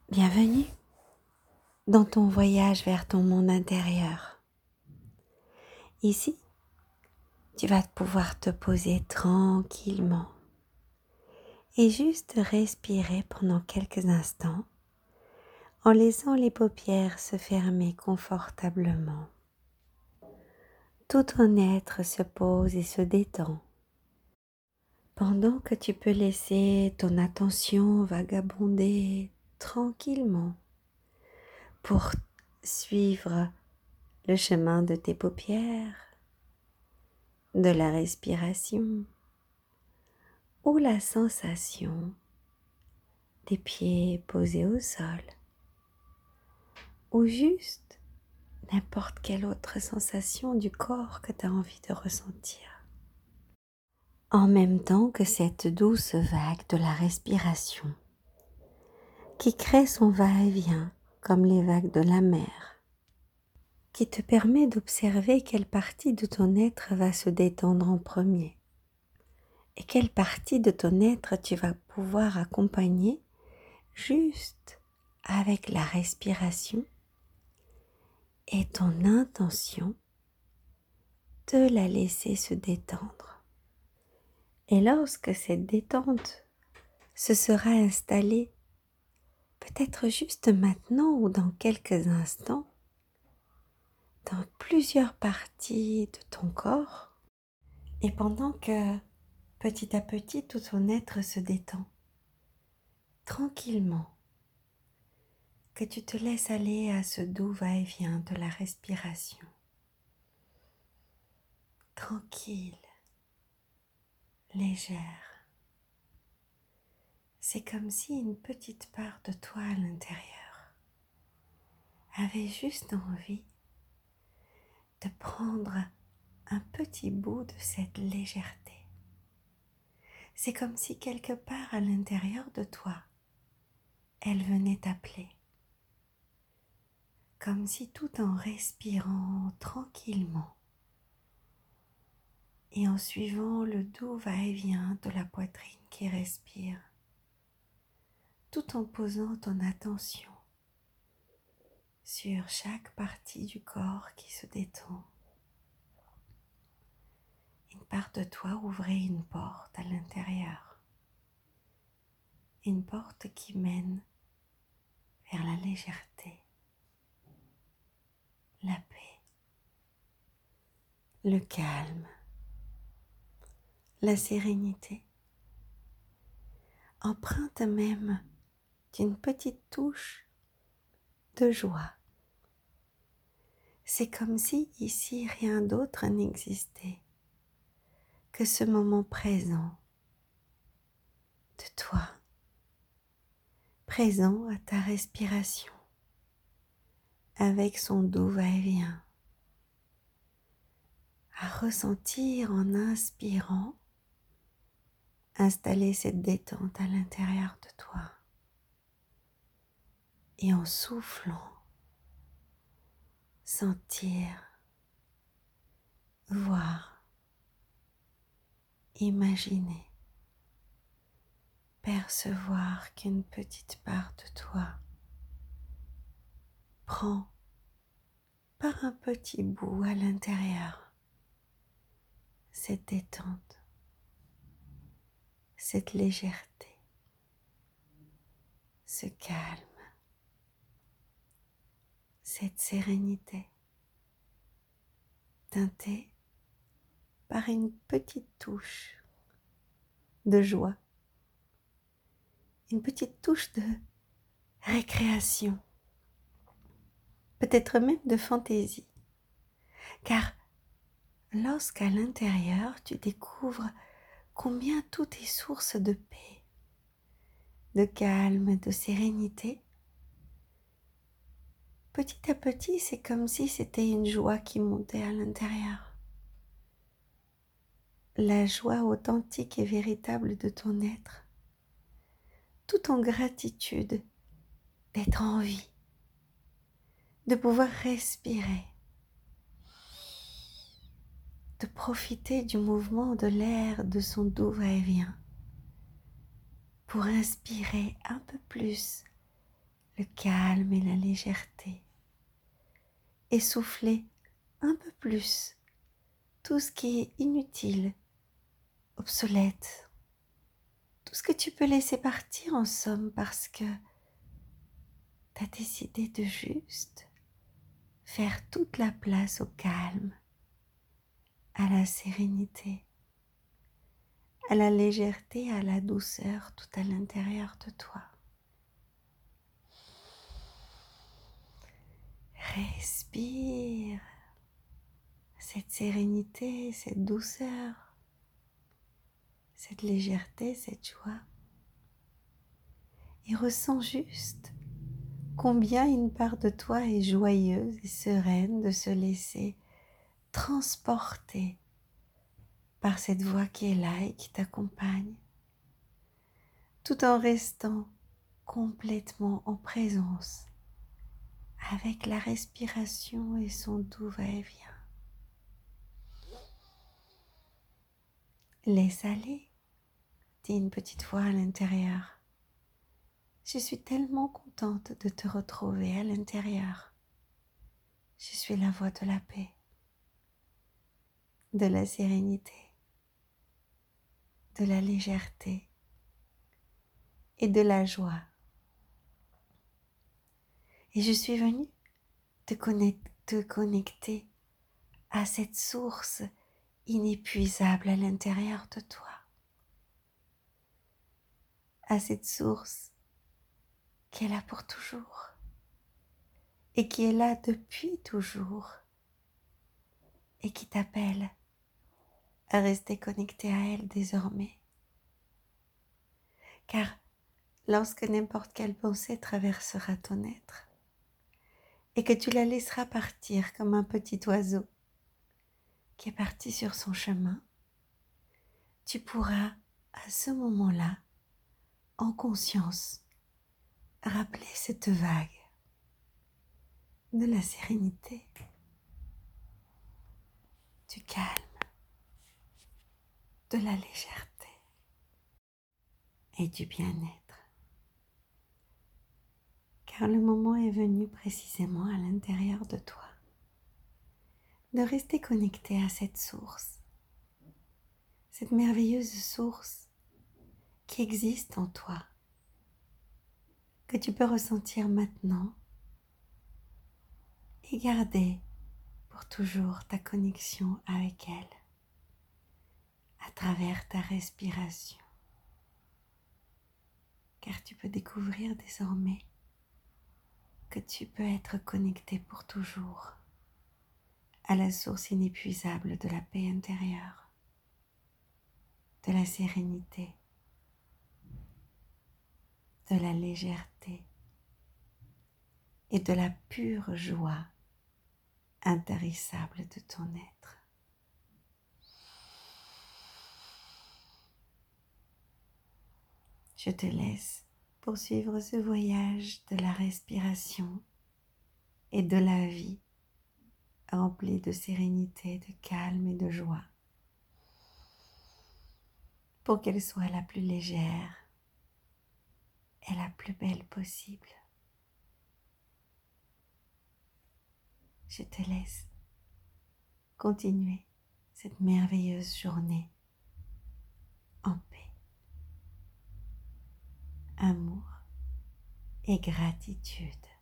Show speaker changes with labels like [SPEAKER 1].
[SPEAKER 1] Bienvenue dans ton voyage vers ton monde intérieur. Ici, tu vas pouvoir te poser tranquillement et juste respirer pendant quelques instants en laissant les paupières se fermer confortablement. Tout ton être se pose et se détend pendant que tu peux laisser ton attention vagabonder tranquillement pour suivre le chemin de tes paupières, de la respiration ou la sensation des pieds posés au sol ou juste n'importe quelle autre sensation du corps que tu as envie de ressentir. En même temps que cette douce vague de la respiration qui crée son va-et-vient comme les vagues de la mer, qui te permet d'observer quelle partie de ton être va se détendre en premier et quelle partie de ton être tu vas pouvoir accompagner juste avec la respiration et ton intention de la laisser se détendre. Et lorsque cette détente se sera installée, peut-être juste maintenant ou dans quelques instants, dans plusieurs parties de ton corps, et pendant que petit à petit tout ton être se détend, tranquillement, que tu te laisses aller à ce doux va-et-vient de la respiration. Tranquille, légère. C'est comme si une petite part de toi à l'intérieur avait juste envie de prendre un petit bout de cette légèreté. C'est comme si quelque part à l'intérieur de toi, elle venait t'appeler. Comme si tout en respirant tranquillement et en suivant le doux va-et-vient de la poitrine qui respire, tout en posant ton attention sur chaque partie du corps qui se détend. Une part de toi ouvrait une porte à l'intérieur, une porte qui mène vers la légèreté, la paix, le calme, la sérénité, empreinte même d'une petite touche de joie. C'est comme si ici rien d'autre n'existait que ce moment présent de toi, présent à ta respiration, avec son doux va-et-vient, à ressentir en inspirant, installer cette détente à l'intérieur de toi, et en soufflant, sentir, voir, imaginer, percevoir qu'une petite part de toi prend par un petit bout à l'intérieur cette détente, cette légèreté, ce calme, cette sérénité, teintée par une petite touche de joie, une petite touche de récréation, peut-être même de fantaisie, car lorsqu'à l'intérieur tu découvres combien tout est source de paix, de calme, de sérénité, petit à petit c'est comme si c'était une joie qui montait à l'intérieur. La joie authentique et véritable de ton être, tout en gratitude d'être en vie, de pouvoir respirer, de profiter du mouvement de l'air, de son doux va-et-vient, pour inspirer un peu plus le calme et la légèreté. Et souffler un peu plus tout ce qui est inutile, obsolète, tout ce que tu peux laisser partir en somme parce que tu as décidé de juste faire toute la place au calme, à la sérénité, à la légèreté, à la douceur tout à l'intérieur de toi. Respire cette sérénité, cette douceur, cette légèreté, cette joie. Et ressens juste combien une part de toi est joyeuse et sereine de se laisser transporter par cette voix qui est là et qui t'accompagne, tout en restant complètement en présence avec la respiration et son doux va-et-vient. Laisse aller, dit une petite voix à l'intérieur. Je suis tellement contente de te retrouver à l'intérieur. Je suis la voix de la paix, de la sérénité, de la légèreté et de la joie. Et je suis venue te connecter à cette source inépuisable à l'intérieur de toi, à cette source qui est là pour toujours et qui est là depuis toujours et qui t'appelle à rester connecté à elle désormais. Car lorsque n'importe quelle pensée traversera ton être et que tu la laisseras partir comme un petit oiseau qui est parti sur son chemin, tu pourras à ce moment-là, en conscience, rappeler cette vague de la sérénité, du calme, de la légèreté et du bien-être. Car le moment est venu précisément à l'intérieur de toi de rester connecté à cette source, cette merveilleuse source qui existe en toi, que tu peux ressentir maintenant et garder pour toujours ta connexion avec elle à travers ta respiration. Car tu peux découvrir désormais que tu peux être connecté pour toujours à la source inépuisable de la paix intérieure, de la sérénité, de la légèreté et de la pure joie intarissable de ton être. Je te laisse poursuivre ce voyage de la respiration et de la vie rempli de sérénité, de calme et de joie, pour qu'elle soit la plus légère et la plus belle possible. Je te laisse continuer cette merveilleuse journée en paix, amour et gratitude.